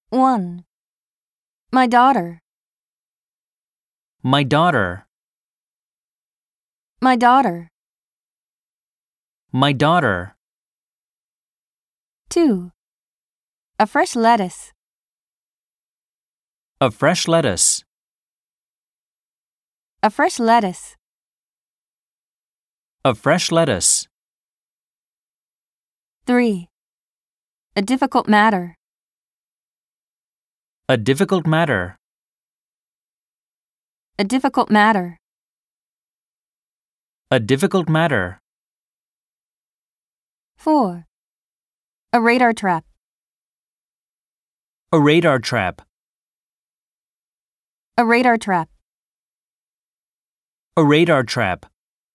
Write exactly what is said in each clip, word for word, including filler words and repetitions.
one. My daughter. My daughter. My daughter. My daughter. two. A fresh lettuce. A fresh lettuce. A fresh lettuce. A fresh lettuce. three. A difficult matter. A difficult matter. A difficult matter. A difficult matter. four. A radar trap. A radar trap. A radar trap. A radar trap.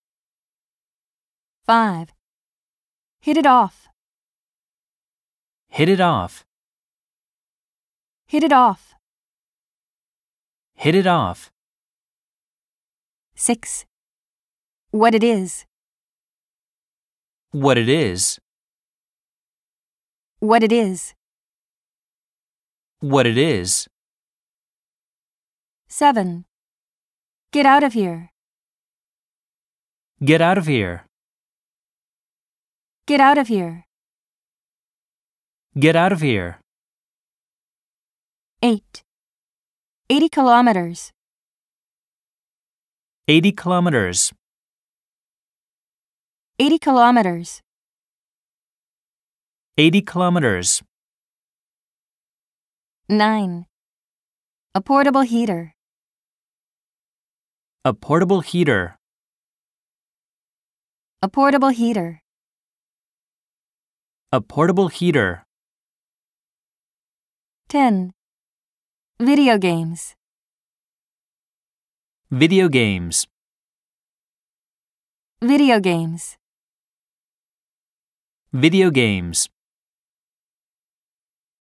five. Hit it off. Hit it off. Hit it off. Hit it off. six. What it is. What it is. What it is. What it is. seven. Get out of here. Get out of here. Get out of here. Get out of here. eight. eighty kilometers. eighty kilometers. eighty kilometers. eighty kilometers. nine. A portable heater. A portable heater. A portable heater. A portable heater. ten. Video games. Video games. Video games. Video games.